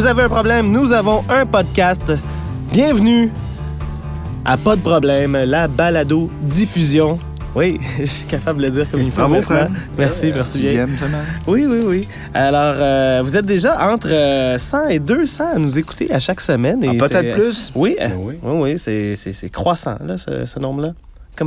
Vous avez un problème, nous avons un podcast. Bienvenue à Pas de problème, la balado-diffusion. Oui, je suis capable de le dire comme il faut. Bravo, frère. Merci. Sixième semaine. Oui. Alors, vous êtes déjà entre 100 et 200 à nous écouter à chaque semaine. Et peut-être plus. Oui, c'est croissant, là, ce nombre-là.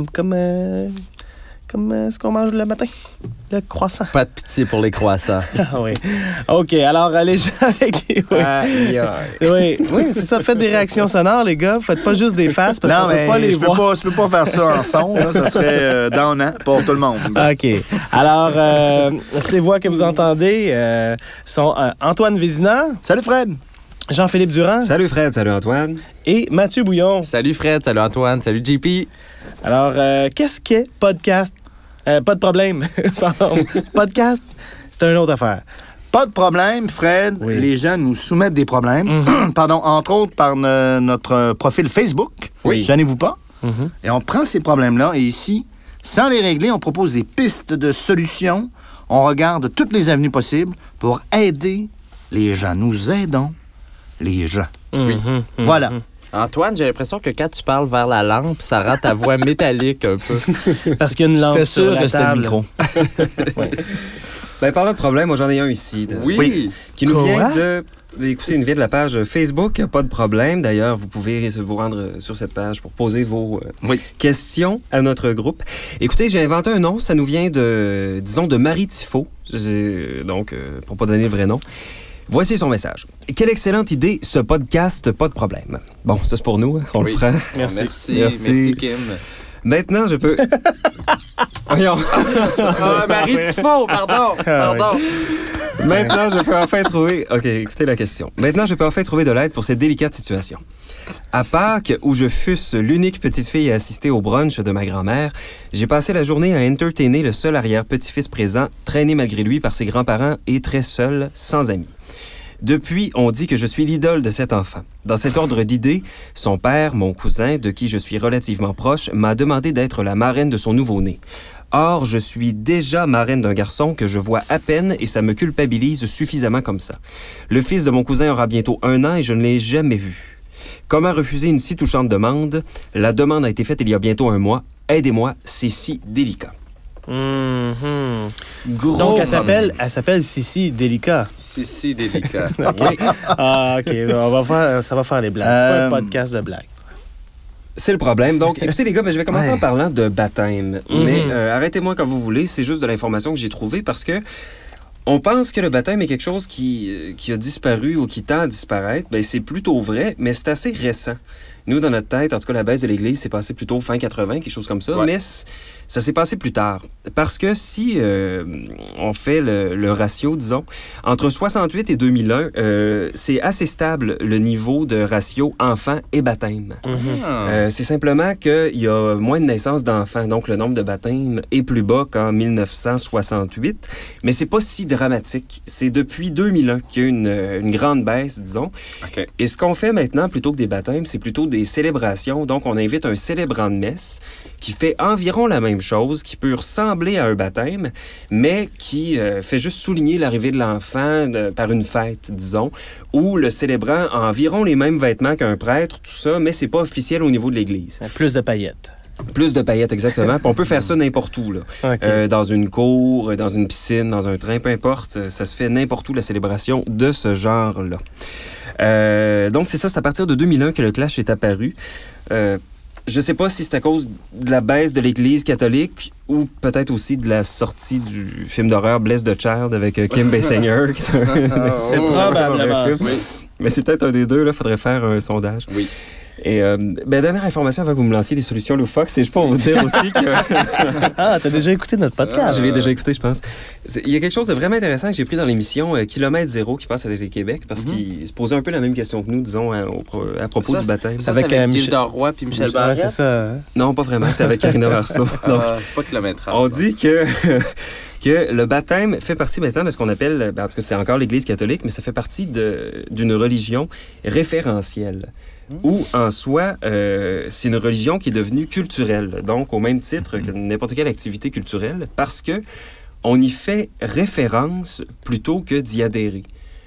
Comme ce qu'on mange le matin, le croissant. Pas de pitié pour les croissants. Ah oui. OK, alors les gens avec... Oui, c'est ça. Faites des réactions sonores, les gars. Faites pas juste des faces parce qu'on peut pas les voir. Je peux pas faire ça en son. Là, ça serait donnant pour tout le monde. OK. Alors, ces voix que vous entendez sont Antoine Vézina. Salut, Fred. Jean-Philippe Durand. Salut Fred, salut Antoine. Et Mathieu Bouillon. Salut Fred, salut Antoine, salut JP. Alors, qu'est-ce qu'est podcast? Pas de problème. Pardon. Podcast, c'est une autre affaire. Pas de problème, Fred. Oui. Les gens nous soumettent des problèmes. Pardon, entre autres par notre profil Facebook. Oui. Gênez-vous pas. Et on prend ces problèmes-là et ici, sans les régler, on propose des pistes de solutions. On regarde toutes les avenues possibles pour aider les gens. Nous aidons les gens. Voilà. Antoine, j'ai l'impression que quand tu parles vers la lampe, ça rend ta voix métallique un peu. Parce qu'il y a une lampe sur la table. micro. Ben, parlant de problème, moi j'en ai un ici. Qui nous vient de... Écoutez, il nous vient de la page Facebook, pas de problème. D'ailleurs, vous pouvez vous rendre sur cette page pour poser vos questions à notre groupe. Écoutez, j'ai inventé un nom, ça nous vient de Marie Tifo, donc pour pas donner le vrai nom. Voici son message. Quelle excellente idée, ce podcast, pas de problème. Bon, ça c'est pour nous, on le prend. Merci Kim. Maintenant, je peux... Voyons. Marie Tifo, pardon. Maintenant, je peux enfin trouver... OK, écoutez la question. Maintenant, je peux enfin trouver de l'aide pour cette délicate situation. À Pâques, où je fusse l'unique petite fille à assister au brunch de ma grand-mère, j'ai passé la journée à entertainer le seul arrière-petit-fils présent, traîné malgré lui par ses grands-parents et très seul, sans amis. Depuis, on dit que je suis l'idole de cet enfant. Dans cet ordre d'idées, son père, mon cousin, de qui je suis relativement proche, m'a demandé d'être la marraine de son nouveau-né. Or, je suis déjà marraine d'un garçon que je vois à peine et ça me culpabilise suffisamment comme ça. Le fils de mon cousin aura bientôt 1 an et je ne l'ai jamais vu. Comment refuser une si touchante demande? La demande a été faite il y a bientôt 1 mois. Aidez-moi, c'est si délicat. Donc, elle s'appelle Sissi Délicat. Sissi Délicat. OK. Ah, OK. Ça va faire les blagues. C'est pas un podcast de blagues. C'est le problème. Donc, écoutez, les gars, je vais commencer en parlant de baptême. Mais arrêtez-moi quand vous voulez. C'est juste de l'information que j'ai trouvée parce que on pense que le baptême est quelque chose qui a disparu ou qui tend à disparaître. Bien, c'est plutôt vrai, mais c'est assez récent. Nous, dans notre tête, en tout cas, la baisse de l'Église s'est passée plutôt fin 80, quelque chose comme ça. Ouais. Mais ça s'est passé plus tard. Parce que si on fait le ratio, disons, entre 68 et 2001, c'est assez stable le niveau de ratio enfants et baptême. C'est simplement qu'il y a moins de naissances d'enfants. Donc, le nombre de baptêmes est plus bas qu'en 1968. Mais c'est pas si dramatique. C'est depuis 2001 qu'il y a une grande baisse, disons. Okay. Et ce qu'on fait maintenant, plutôt que des baptêmes, c'est plutôt des célébrations. Donc, on invite un célébrant de messe qui fait environ la même chose, qui peut ressembler à un baptême, mais qui fait juste souligner l'arrivée de l'enfant par une fête, disons, où le célébrant a environ les mêmes vêtements qu'un prêtre, tout ça, mais c'est pas officiel au niveau de l'Église. Plus de paillettes. Plus de paillettes, exactement. Puis on peut faire ça n'importe où, là. Okay. Dans une cour, dans une piscine, dans un train, peu importe. Ça se fait n'importe où, la célébration de ce genre-là. Donc, c'est ça, c'est à partir de 2001 que le clash est apparu. Je sais pas si c'est à cause de la baisse de l'Église catholique ou peut-être aussi de la sortie du film d'horreur Bless the Child avec Kim Basinger. C'est probablement ça. Mais c'est peut-être un des deux, là. Faudrait faire un sondage. Oui. Et dernière information avant que vous me lanciez des solutions loufoques, c'est juste pour vous dire aussi que... Ah, t'as déjà écouté notre podcast? Je l'ai déjà écouté, je pense. Il y a quelque chose de vraiment intéressant que j'ai pris dans l'émission Kilomètre Zéro qui passe à Télé-Québec parce qu'il se posait un peu la même question que nous, disons, à propos du baptême. C'est avec Michel Roy puis Michel Barrette? C'est ça. Non, pas vraiment, c'est avec Karina Marceau. Donc, c'est pas Kilomètre. On dit que le baptême fait partie maintenant de ce qu'on appelle, en tout cas c'est encore l'Église catholique, mais ça fait partie d'une religion référentielle. Ou, en soi, c'est une religion qui est devenue culturelle, donc au même titre que n'importe quelle activité culturelle, parce que on y fait référence plutôt que d'y adhérer.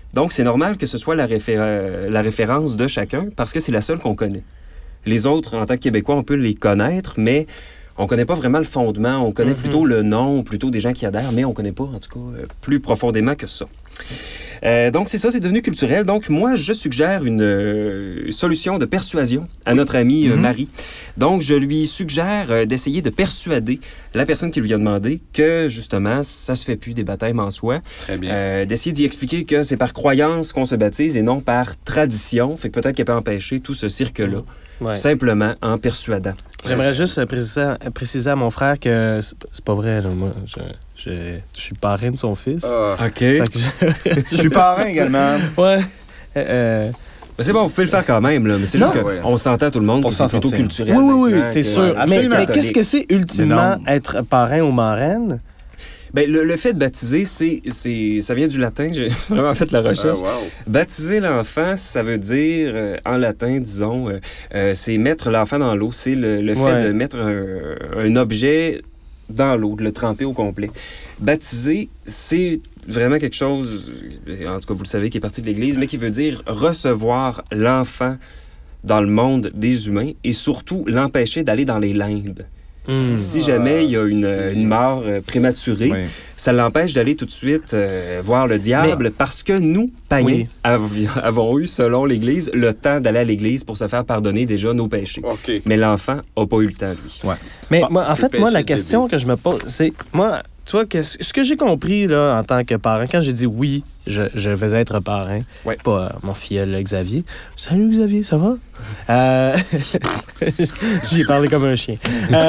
Donc, c'est normal que ce soit la référence de chacun parce que c'est la seule qu'on connaît. Les autres, en tant que Québécois, on peut les connaître, mais on ne connaît pas vraiment le fondement. On connaît plutôt le nom, plutôt des gens qui adhèrent, mais on ne connaît pas, en tout cas, plus profondément que ça. Donc, c'est ça, c'est devenu culturel. Donc, moi, je suggère une solution de persuasion à notre amie Marie. Donc, je lui suggère d'essayer de persuader la personne qui lui a demandé que, justement, ça se fait plus des baptêmes en soi. Très bien. D'essayer d'y expliquer que c'est par croyance qu'on se baptise et non par tradition. Fait que peut-être qu'elle peut empêcher tout ce cirque-là, simplement en persuadant. J'aimerais juste préciser à mon frère que c'est pas vrai, là. Moi, je suis parrain de son fils. OK. Fait que Je suis parrain également. Ouais. Mais c'est bon, vous pouvez le faire quand même, là. Mais c'est juste qu'on s'entend tout le monde Pour que c'est s'en plutôt sortir. culturel. Oui, maintenant, c'est que- sûr. absolument. Mais qu'est-ce que c'est ultimement Mais non. être parrain ou marraine? Ben, le fait de baptiser, ça vient du latin. J'ai vraiment fait la recherche. Wow. Baptiser l'enfant, ça veut dire, en latin, disons, c'est mettre l'enfant dans l'eau. C'est le fait de mettre un objet dans l'eau, de le tremper au complet. Baptiser, c'est vraiment quelque chose, en tout cas, vous le savez, qui est parti de l'Église, mais qui veut dire recevoir l'enfant dans le monde des humains et surtout l'empêcher d'aller dans les limbes. Si jamais il y a une mort prématurée, ça l'empêche d'aller tout de suite voir le diable parce que nous, païens, avons eu, selon l'Église, le temps d'aller à l'Église pour se faire pardonner déjà nos péchés. OK. Mais l'enfant n'a pas eu le temps, lui. Mais moi, en c'est fait, moi, la péché de question que je me pose, c'est... Moi, tu vois, ce que j'ai compris là, en tant que parrain, quand j'ai dit oui, je vais être parrain, pas mon filleul Xavier. Salut Xavier, ça va? J'y ai parlé comme un chien.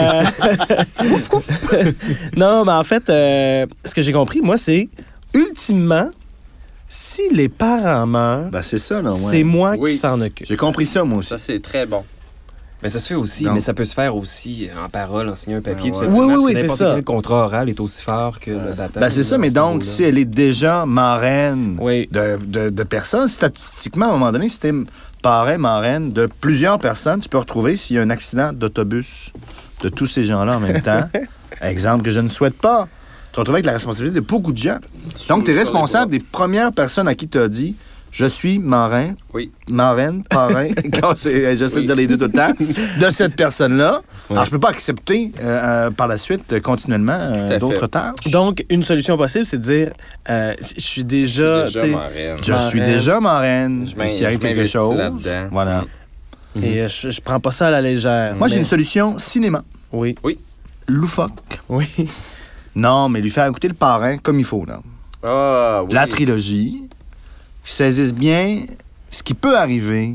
Non, mais en fait, ce que j'ai compris, moi, c'est ultimement, si les parents meurent, Ben, c'est ça, là. c'est moi qui s'en occupe. J'ai compris ça, moi aussi. Ça, c'est très bon. Mais ça se fait aussi, Donc- mais ça peut se faire aussi en parole, en signant un papier. Ouais. tout simplement, Oui, parce que c'est n'importe ça. quel contrat oral est aussi fort que le baptême. Ben, c'est ça, mais donc, si elle est déjà marraine de personnes, statistiquement, à un moment donné, si t'es parrain, marraine de plusieurs personnes, tu peux retrouver s'il y a un accident d'autobus de tous ces gens-là en même temps. Exemple que je ne souhaite pas. Tu te retrouves avec la responsabilité de beaucoup de gens. Donc, tu es responsable des premières personnes à qui tu as dit « Je suis marin, marraine, parrain, j'essaie de dire les deux tout le temps, de cette personne-là. Alors, je peux pas accepter par la suite continuellement d'autres tâches. Donc, une solution possible, c'est de dire je suis déjà... tu sais, marraine. Je suis déjà marraine. S'il arrive quelque m'investis chose, là-dedans. voilà. Et je prends pas ça à la légère. Moi, j'ai Mais- une solution cinéma. Oui. Loufoque. Oui. Non, mais lui faire écouter le parrain comme il faut, là. Ah, oui. La trilogie, qui saisisse bien ce qui peut arriver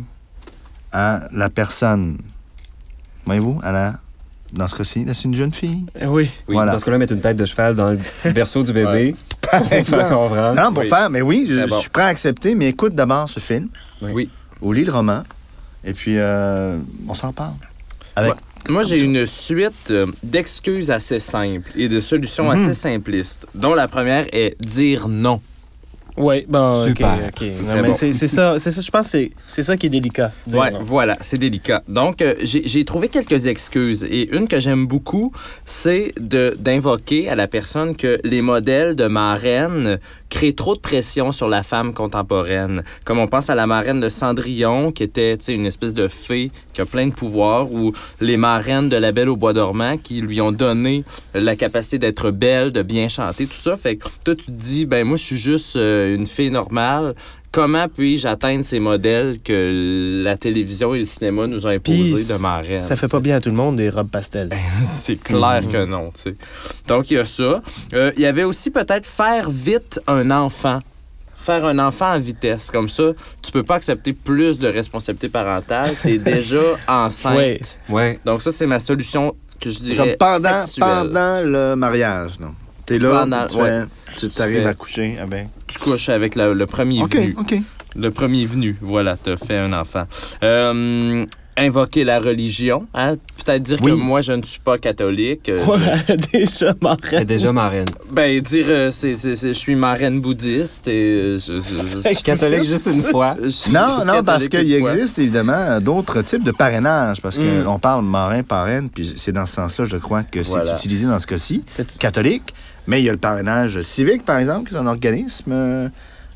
à la personne. Voyez-vous, dans ce cas-ci, là, c'est une jeune fille. Oui. Oui, Voilà. dans ce cas-là, mettre une tête de cheval dans le berceau du bébé. Pour faire comprendre. Non, pour faire, mais oui, je C'est bon. suis prêt à accepter, mais écoute d'abord ce film, Oui. ou lis le roman, et puis on s'en parle. Avec Moi, j'ai une suite d'excuses assez simples et de solutions assez simplistes, dont la première est dire non. Oui, bon, Super. OK. Non, Très mais bon. c'est ça, je pense que c'est ça qui est délicat. dire Ouais, non. voilà, c'est délicat. Donc, j'ai trouvé quelques excuses. Et une que j'aime beaucoup, c'est d'invoquer à la personne que les modèles de marraine créent trop de pression sur la femme contemporaine. Comme on pense à la marraine de Cendrillon, qui était une espèce de fée qui a plein de pouvoirs, ou les marraines de La Belle au Bois dormant qui lui ont donné la capacité d'être belle, de bien chanter, tout ça. Fait que toi, tu te dis, ben moi, je suis juste une fille normale. Comment puis-je atteindre ces modèles que la télévision et le cinéma nous ont imposés Puis, de marraine? Ça fait pas bien à tout le monde, des robes pastel. C'est clair que non, tu sais. Donc, il y a ça. Il y avait aussi peut-être faire vite un enfant. Faire un enfant en vitesse. Comme ça, tu peux pas accepter plus de responsabilités parentales. Tu es déjà enceinte. Oui. Ouais. Donc, ça, c'est ma solution que je comme dirais pendant sexuelle. le mariage, non? T'es là, Pendant- tu t'arrives fais- à coucher. Ah ben. Tu couches avec le premier OK, venu. OK. Le premier venu, voilà, t'as fait un enfant. Invoquer la religion, hein? Peut-être dire Oui. que moi, je ne suis pas catholique. Ouais, déjà Elle est marraine. déjà marraine. Ben, dire je suis marraine bouddhiste et Je suis catholique juste une fois. Non, parce qu'il existe évidemment d'autres types de parrainage, parce qu'on parle marin, parraine, puis c'est dans ce sens-là, je crois, que Voilà. c'est utilisé dans ce cas-ci, catholique, mais il y a le parrainage civique, par exemple, qui est un organisme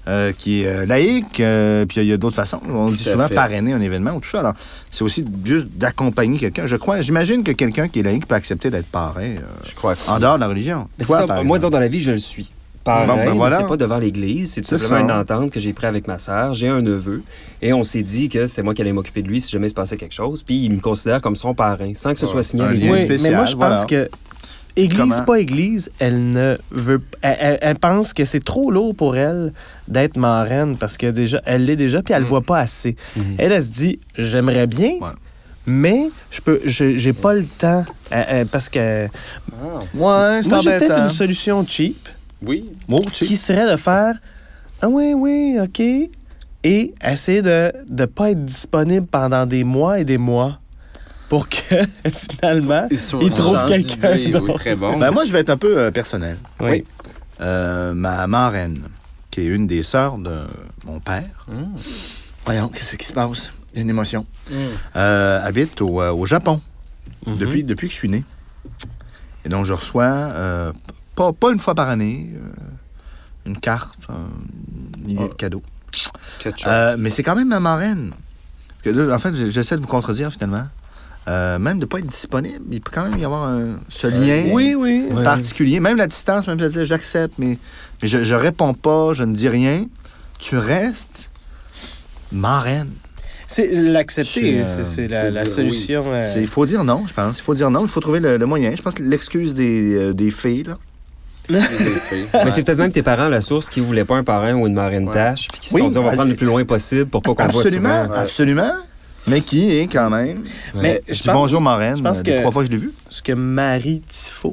qui est laïque, puis il y a d'autres façons. On dit souvent parrainer un événement ou tout ça. Alors, c'est aussi juste d'accompagner quelqu'un. J'imagine que quelqu'un qui est laïque peut accepter d'être parrain en dehors de la religion. Toi, moi, disons, dans la vie, je le suis. Parrain, voilà. c'est pas devant l'Église, c'est tout simplement une entente que j'ai prise avec ma sœur. J'ai un neveu et on s'est dit que c'était moi qui allais m'occuper de lui si jamais il se passait quelque chose. Puis il me considère comme son parrain, sans que ce soit signé à l'Église. Oui, mais moi, je pense que Église, pas Église, elle ne veut... Elle pense que c'est trop lourd pour elle d'être marraine parce que déjà, elle l'est déjà, puis elle le voit pas assez. Elle se dit, j'aimerais bien... Mais j'ai pas le temps parce que moi j'ai peut-être une solution cheap. Oui. Qui serait de faire oui, OK, et essayer de pas être disponible pendant des mois et des mois pour que finalement il trouve quelqu'un d'autre. Oui, très bon. Ben moi je vais être un peu personnel. Oui. Ma marraine, qui est une des sœurs de mon père. Voyons, qu'est-ce qui se passe? Il y a une émotion. Habite au Japon depuis que je suis né. Et donc, je reçois, pas une fois par année, une carte, une idée de cadeau. Mais c'est quand même ma marraine. Parce que là, en fait, j'essaie de vous contredire, finalement. Même de ne pas être disponible, il peut quand même y avoir ce lien particulier. Même la distance, même si elle dit j'accepte, mais je réponds pas, je ne dis rien. Tu restes marraine. C'est l'accepter, c'est la solution. Il faut dire non, je pense. Il faut dire non, il faut trouver le moyen. Je pense que l'excuse des filles, là. Mais c'est peut-être même tes parents, la source, qui ne voulaient pas un parrain ou une marraine tâche, puis qui se sont dit on va prendre le plus loin possible pour pas qu'on voit souvent. Absolument. Mais qui est quand même. Mais je pense, bonjour marraine, je pense que 3 fois que je l'ai vu. Ce que Marie Tifo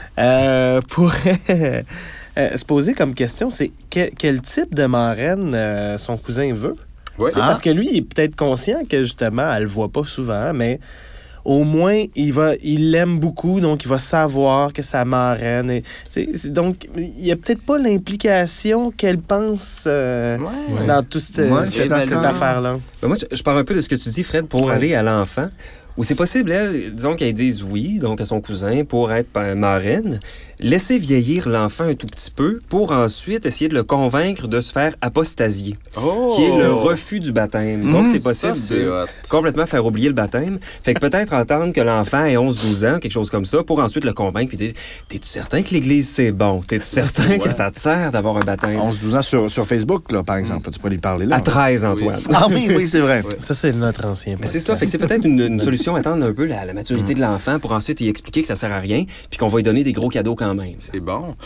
pourrait se poser comme question, c'est quel type de marraine son cousin veut. Oui. Parce que lui, il est peut-être conscient que, justement, elle le voit pas souvent, mais au moins, il l'aime beaucoup, donc il va savoir que sa marraine... Donc, il n'y a peut-être pas l'implication qu'elle pense dans toute cette affaire-là. Ben moi, je parle un peu de ce que tu dis, Fred, pour aller à l'enfant. Ou c'est possible, disons qu'elle dise oui, donc à son cousin, pour être marraine, laisser vieillir l'enfant un tout petit peu pour ensuite essayer de le convaincre de se faire apostasier, qui est le refus du baptême. Donc, c'est possible de complètement faire oublier le baptême. Fait que peut-être entendre que l'enfant ait 11-12 ans, quelque chose comme ça, pour ensuite le convaincre et dire « T'es-tu certain que l'Église, c'est bon? T'es-tu certain que ça te sert d'avoir un baptême? » 11-12 ans sur Facebook, là, par exemple. Tu peux lui parler là. À 13, Antoine. Ah oui, c'est vrai. Ça, c'est notre ancien Mais c'est ça. Fait que c'est peut-être une solution, attendre un peu la maturité de l'enfant pour ensuite lui expliquer que ça sert à rien puis qu'on va lui donner des gros cadeaux quand même. C'est bon.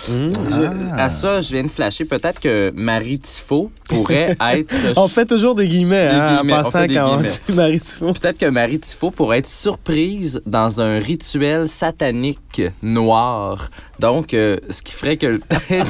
À ça, je viens de flasher. Peut-être que Marie Tifo pourrait être... On fait toujours des guillemets, en passant quand on dit Marie Tifo. Peut-être que Marie Tifo pourrait être surprise dans un rituel satanique noir. Donc, ce qui ferait que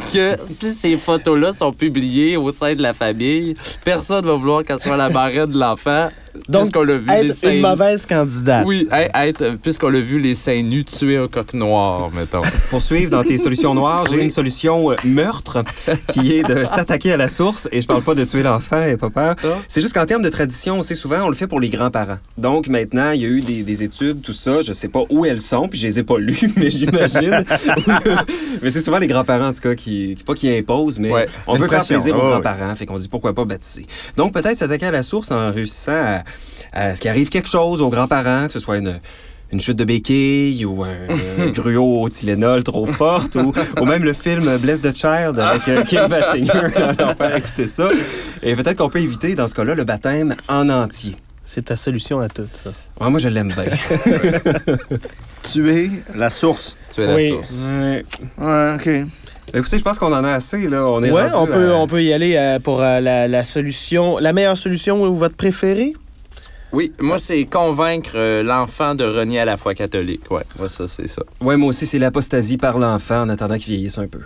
si ces photos-là sont publiées au sein de la famille, personne ne va vouloir qu'elle soit la marraine de l'enfant. Donc, puisqu'on l'a vu, être une mauvaise candidate. Oui, puisqu'on l'a vu les seins nus tuer un coq noir, mettons. Pour suivre dans tes solutions noires, j'ai une solution meurtre qui est de s'attaquer à la source. Et je parle pas de tuer l'enfant, et pas peur. C'est juste qu'en termes de tradition, c'est souvent, on le fait pour les grands-parents. Donc maintenant, il y a eu des études, tout ça. Je sais pas où elles sont, puis je les ai pas lues, mais j'imagine. Mais c'est souvent les grands-parents, en tout cas, qui imposent, mais on veut faire plaisir aux grands-parents. Fait qu'on dit pourquoi pas baptiser. Donc peut-être s'attaquer à la source en réussissant à ce qu'il arrive quelque chose aux grands-parents, que ce soit une chute de béquille ou un gruau au Tylenol trop forte ou même le film Bless the Child avec Kim Basinger. Alors, écoutez ça. Et peut-être qu'on peut éviter, dans ce cas-là, le baptême en entier. C'est ta solution à tout, ça. Ouais, moi, je l'aime bien. Tuer la source. Tuer la source. Ouais, OK. Écoutez, je pense qu'on en a assez, là. On peut y aller pour la solution, la meilleure solution ou votre préférée? Oui, moi, c'est convaincre l'enfant de renier à la foi catholique. Ouais, moi, ça, c'est ça. Ouais, moi aussi, c'est l'apostasie par l'enfant en attendant qu'il vieillisse un peu.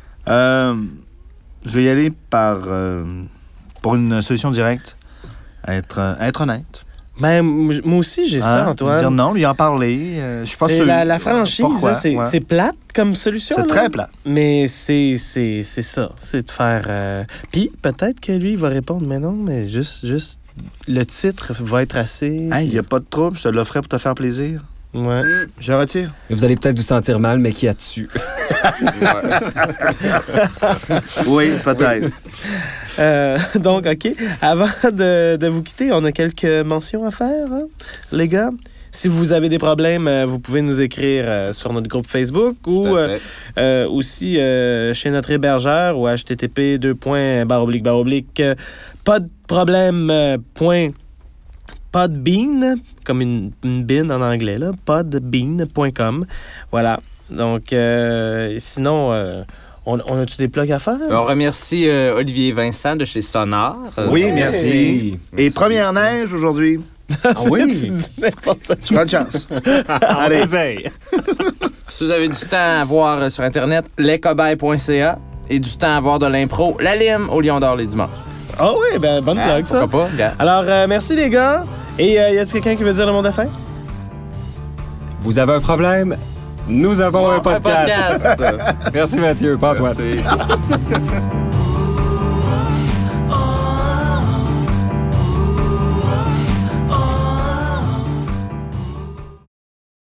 Je vais y aller pour une solution directe. Être honnête. Ben, moi aussi, j'ai ça, Antoine. Dire non, lui en parler. Je suis pas sûr. La franchise, c'est plate comme solution. C'est très plate. Mais c'est ça. C'est de faire... Puis, peut-être que lui, il va répondre, mais non, mais juste le titre va être assez... Il n'y a pas de trouble, je te l'offrais pour te faire plaisir. Ouais. Je retire. Vous allez peut-être vous sentir mal, mais qui a dessus? Oui, peut-être. Donc, OK. Avant de vous quitter, on a quelques mentions à faire, hein, les gars. Si vous avez des problèmes, vous pouvez nous écrire sur notre groupe Facebook ou aussi chez notre hébergeur ou http://podproblème.podbean, comme une bin en anglais, là, podbean.com. Voilà. Donc, sinon... On a-tu des plugs à faire? On remercie Olivier Vincent de chez Sonar. Oui, merci. Et première neige aujourd'hui. Oui? Tu dis n'importe quoi. Tu prends une chance. Allez. Si vous avez du temps à voir sur Internet, lescobayes.ca et du temps à voir de l'impro, La Lime au Lion d'Or les dimanches. Ah oui, ben bonne plug, ça. Pourquoi pas, gars? Alors, merci les gars. Et y a-t-il quelqu'un qui veut dire le mot de la fin? Vous avez un problème? Nous avons un podcast. Un podcast. Merci Mathieu, pas toi. Merci.